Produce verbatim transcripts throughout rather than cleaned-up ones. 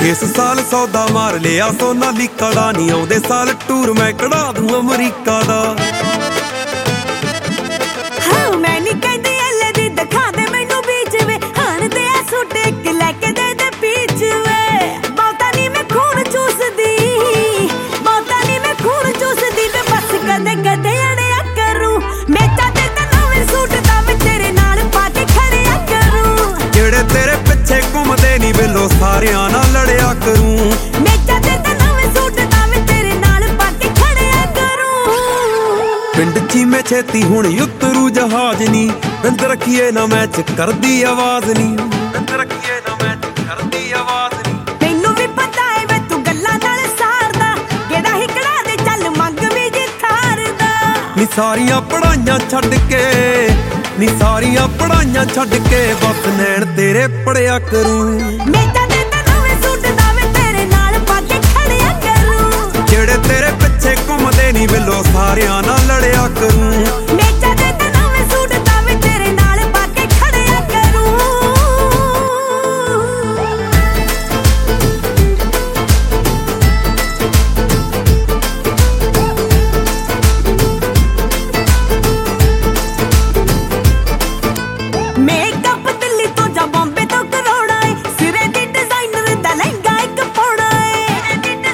इस साल सौदा मार लिया सोनालिका दा, नी आउंदे साल टूर मैं कढ़ा दूं अमरीका दा। हाँ मैं नी कहंदी एले दी दिखा दे मैनू बीच वे, हाण दे आ सूट इक लैके दे दे बीच वे। बहुता नी मैं खून चूसदी, बहुता नी मैं खून चूसदी वे, बस कदे कदे अड़िया करूं। मेचा दे ते नवें सूट दा मैं तेरे नाल पा के खड़िया करूं। जेड़े तेरे पिछे घुमदे नी वेलो सारियां नाल लड़िया करूं। मेचा दे ते नवें सूट दा मैं तेरे नाल पा के खड़िया करूं। पिंड ची मैं छेती हुण उतरू जहाज नी, बिंद रखिए ना मैच करदी आवाज नी, बिंद रखिए ना मैच करदी आवाज नी। मैनू भी पता है वे तू गल्लां नाल सारदा, केड़ा ही कड़ा दे चल मंग भी जी थारदा। नी सारियां पढ़ाइयां छड्ड के, नी सारियां पढ़ाइयां छड्ड के, बस नैण तेरे पढ़िया करूं। मेचा दे ते नवें सूट दा मैं तेरे नाल पा के खड़िया करूं। जेड़े तेरे पिछे घुमदे नी वेलो सारियां नाल लड़िया करूं। मेचा दे ते नवें सूट दा मैं तेरे नाल पा के खड़िया करूं। मेकअप दिल्ली तो जा बॉम्बे तो करवाउणा है, सिरे दी डिजाइनर दा लहंगा इक पाउणा है।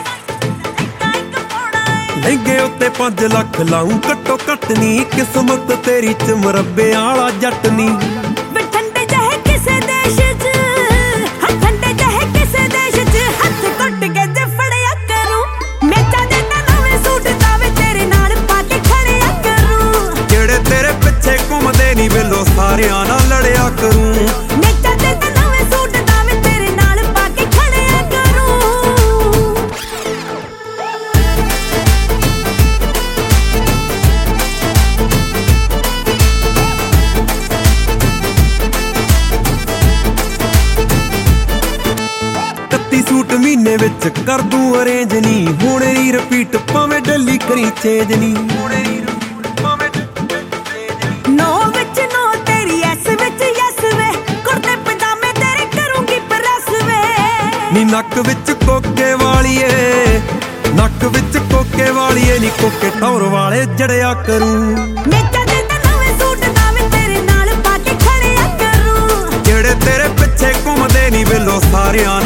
लहंगे उत्ते पांच लख लाऊं घट्टो घट नी, किस्मत तेरी च मुरब्बे आला जट नी। वे ठंडे जहे किसे देश च, हाँ ठंडे जहे किसे देश च, हथ घुट के जे फड़िया करूं। मेचा दे ते नवें सूट दा वे तेरे नाल पा के खड़िया करूं। जेड़े तेरे पिछे घुमदे नी वेलो सारियां नाल लड़िया करूं। मेचा दे ते नवें सूट दा वे तेरे नाल पा के खड़िया करूं। इकत्ती सूट महीने विच कर दूं अरेंज नी, हुणे नी रिपीट भावें डेली करी चेंज नी। नो विच नो तेरी एस विच यस वे, कुर्ते पजामे तेरे करूंगी प्रेस वे। नी नक विच कोके वालीए, नक विच कोके वालीए, नी कोके टौर वाले जड़िया करूं। मेचा दे ते नवें सूट दा मैं तेरे नाल पा के खड़िया करूं। जेड़े तेरे पिछे घुमदे नी वेलो सारियां